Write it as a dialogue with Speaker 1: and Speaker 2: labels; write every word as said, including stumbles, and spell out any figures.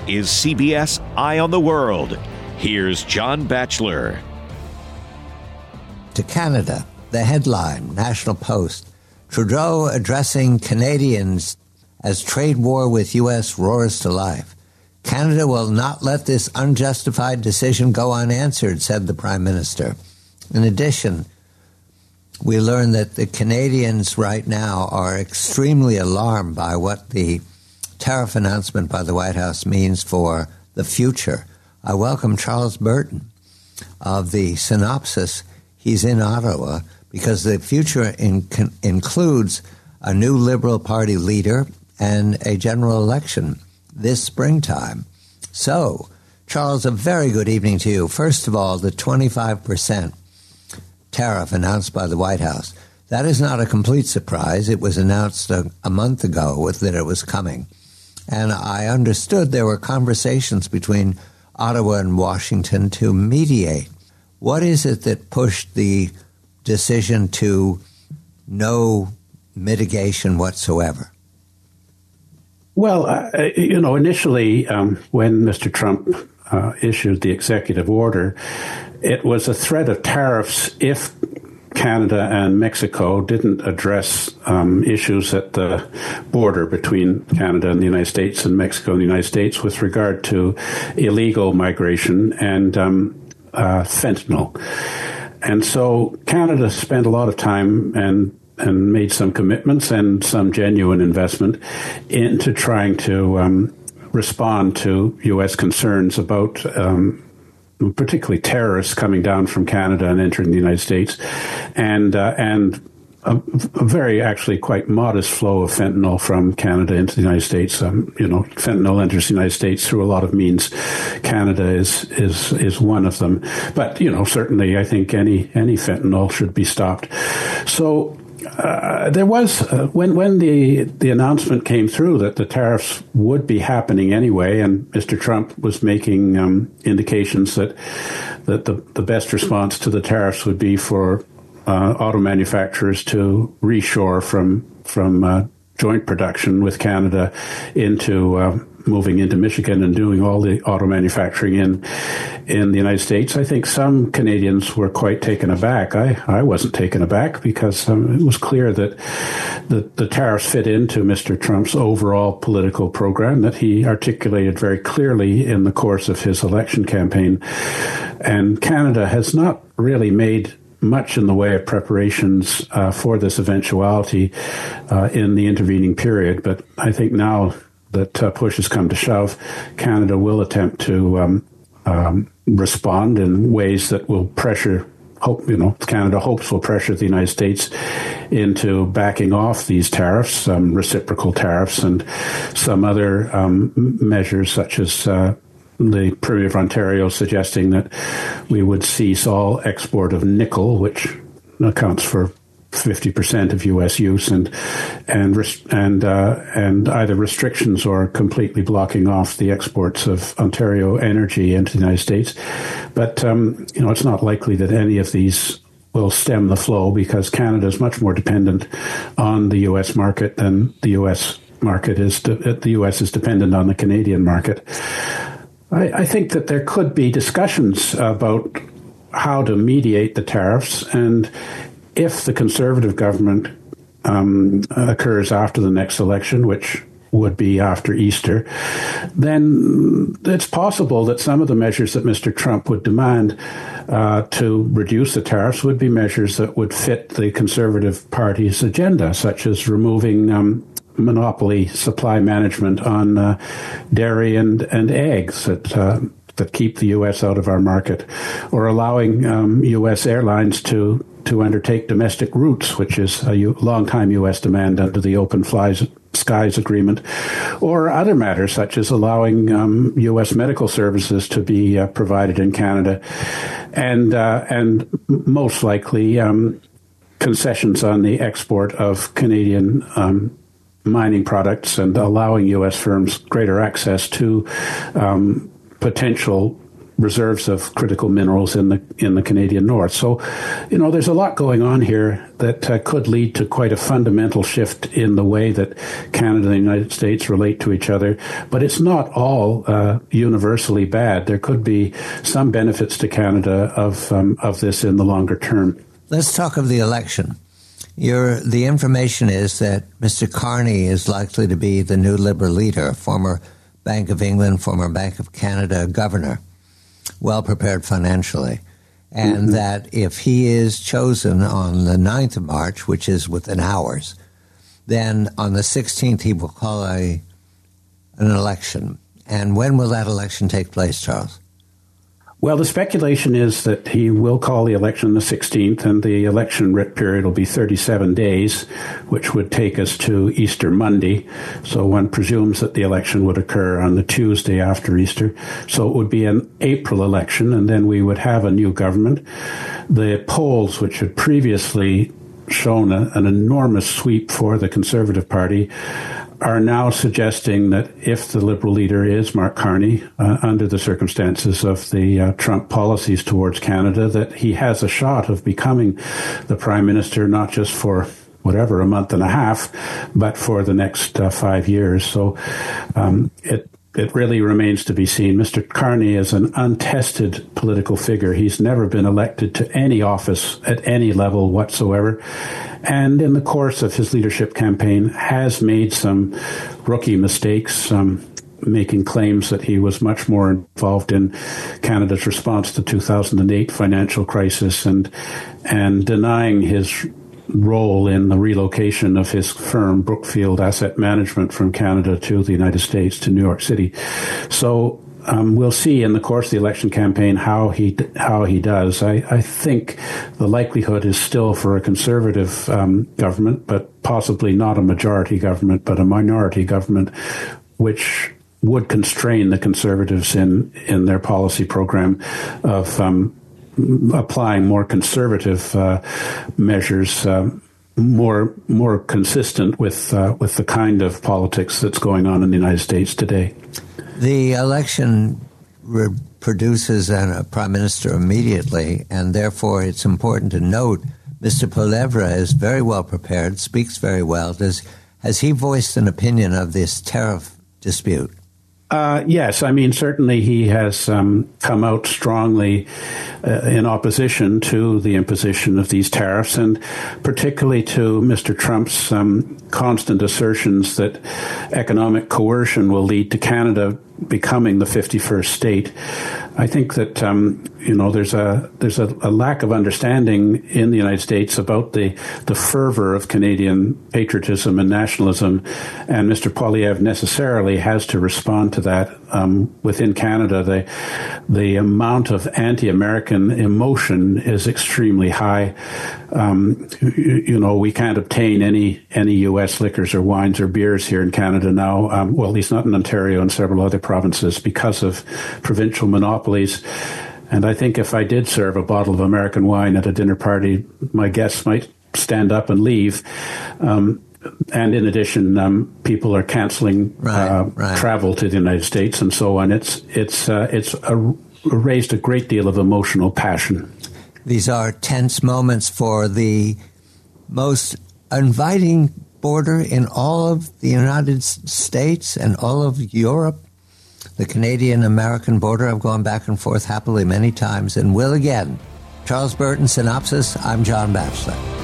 Speaker 1: is C B S Eye on the World. Here's John Batchelor.
Speaker 2: To Canada, the headline, National Post, Trudeau addressing Canadians as trade war with U S roars to life. Canada will not let this unjustified decision go unanswered, said the Prime Minister. In addition, we learn that the Canadians right now are extremely alarmed by what the tariff announcement by the White House means for the future. I welcome Charles Burton of the Synopsis. He's in Ottawa because the future in, con, includes a new Liberal Party leader and a general election this springtime. So, Charles, a very good evening to you. First of all, the twenty-five percent tariff announced by the White House. That is not a complete surprise. It was announced a, a month ago with, that it was coming. And I understood there were conversations between Ottawa and Washington to mediate. What is it that pushed the decision to no mitigation whatsoever?
Speaker 3: Well, uh, you know, initially um, when Mister Trump uh, issued the executive order, it was a threat of tariffs if Canada and Mexico didn't address um, issues at the border between Canada and the United States and Mexico and the United States with regard to illegal migration and um, uh, fentanyl. And so Canada spent a lot of time and and made some commitments and some genuine investment into trying to um, respond to U S concerns about um, particularly terrorists coming down from Canada and entering the United States, and uh, and a, a very actually quite modest flow of fentanyl from Canada into the United States. Um, you know, fentanyl enters the United States through a lot of means. Canada is is is one of them, but you know, certainly I think any any fentanyl should be stopped. So. Uh, there was, uh, when when the, the announcement came through that the tariffs would be happening anyway, and Mister Trump was making um, indications that that the, the best response to the tariffs would be for uh, auto manufacturers to reshore from, from uh, joint production with Canada into uh, moving into Michigan and doing all the auto manufacturing in in the United States. I think some Canadians were quite taken aback. I, I wasn't taken aback because um, it was clear that the, the tariffs fit into Mister Trump's overall political program that he articulated very clearly in the course of his election campaign. And Canada has not really made much in the way of preparations uh, for this eventuality uh, in the intervening period. But I think now that uh, push has come to shove, Canada will attempt to um, um, respond in ways that will pressure, hope, you know, Canada hopes will pressure the United States into backing off these tariffs, um, reciprocal tariffs, and some other um, measures such as uh, the Premier of Ontario suggesting that we would cease all export of nickel, which accounts for fifty percent of U S use, and and and uh, and either restrictions or completely blocking off the exports of Ontario energy into the United States. But um, you know, it's not likely that any of these will stem the flow because Canada is much more dependent on the U S market than the U S market is. De- the U S is dependent on the Canadian market. I, I think that there could be discussions about how to mediate the tariffs, and if the Conservative government um, occurs after the next election, which would be after Easter, then it's possible that some of the measures that Mister Trump would demand uh, to reduce the tariffs would be measures that would fit the Conservative Party's agenda, such as removing um, monopoly supply management on uh, dairy and, and eggs that uh, that keep the U S out of our market, or allowing um, U S airlines to to undertake domestic routes, which is a U- long-time U S demand under the Open Flies Skies Agreement, or other matters such as allowing um, U S medical services to be uh, provided in Canada, and uh, and most likely um, concessions on the export of Canadian um, mining products and allowing U S firms greater access to um, potential reserves of critical minerals in the in the Canadian North. So, you know, there's a lot going on here that uh, could lead to quite a fundamental shift in the way that Canada and the United States relate to each other. But it's not all uh, universally bad. There could be some benefits to Canada of um, of this in the longer term.
Speaker 2: Let's talk of the election. Your, the information is that Mister Carney is likely to be the new Liberal leader, former Bank of England, former Bank of Canada governor, well prepared financially, and mm-hmm. that if he is chosen on the ninth of March, which is within hours, then on the sixteenth he will call a an election. And when will that election take place, Charles?
Speaker 3: Well, the speculation is that he will call the election on the sixteenth, and the election writ period will be thirty-seven days, which would take us to Easter Monday. So one presumes that the election would occur on the Tuesday after Easter. So it would be an April election, and then we would have a new government. The polls, which had previously shown a, an enormous sweep for the Conservative Party, are now suggesting that if the Liberal leader is Mark Carney, uh, under the circumstances of the uh, Trump policies towards Canada, that he has a shot of becoming the Prime Minister, not just for whatever, a month and a half, but for the next uh, five years. So um, it It really remains to be seen. Mister Carney is an untested political figure. He's never been elected to any office at any level whatsoever. And in the course of his leadership campaign has made some rookie mistakes, um, making claims that he was much more involved in Canada's response to the two thousand eight financial crisis and and denying his role in the relocation of his firm, Brookfield Asset Management, from Canada to the United States, to New York City. So um, we'll see in the course of the election campaign how he how he does. I, I think the likelihood is still for a Conservative um, government, but possibly not a majority government, but a minority government, which would constrain the Conservatives in, in their policy program of um, applying more conservative uh, measures, uh, more more consistent with uh, with the kind of politics that's going on in the United States today.
Speaker 2: The election re- produces an, a prime minister immediately, and therefore it's important to note Mister Poilievre is very well prepared, speaks very well. Does has he voiced an opinion of this tariff dispute?
Speaker 3: Uh, yes, I mean, certainly he has um, come out strongly uh, in opposition to the imposition of these tariffs, and particularly to Mister Trump's um, constant assertions that economic coercion will lead to Canada becoming the fifty-first state. I think that um, you know there's a there's a, a lack of understanding in the United States about the the fervor of Canadian patriotism and nationalism, and Mister Poilievre necessarily has to respond to that. Um, within Canada, the the amount of anti-American emotion is extremely high. Um, you, you know, we can't obtain any any U S liquors or wines or beers here in Canada now. Um, well, at least not in Ontario and several other provinces because of provincial monopolies. And I think if I did serve a bottle of American wine at a dinner party, my guests might stand up and leave. Um, and in addition, um, people are canceling
Speaker 2: right,
Speaker 3: uh,
Speaker 2: right.
Speaker 3: travel to the United States and so on. It's it's uh, it's a, raised a great deal of emotional passion.
Speaker 2: These are tense moments for the most inviting border in all of the United States and all of Europe. The Canadian-American border. I've gone back and forth happily many times and will again. Charles Burton, Synopsis. I'm John Batchelor.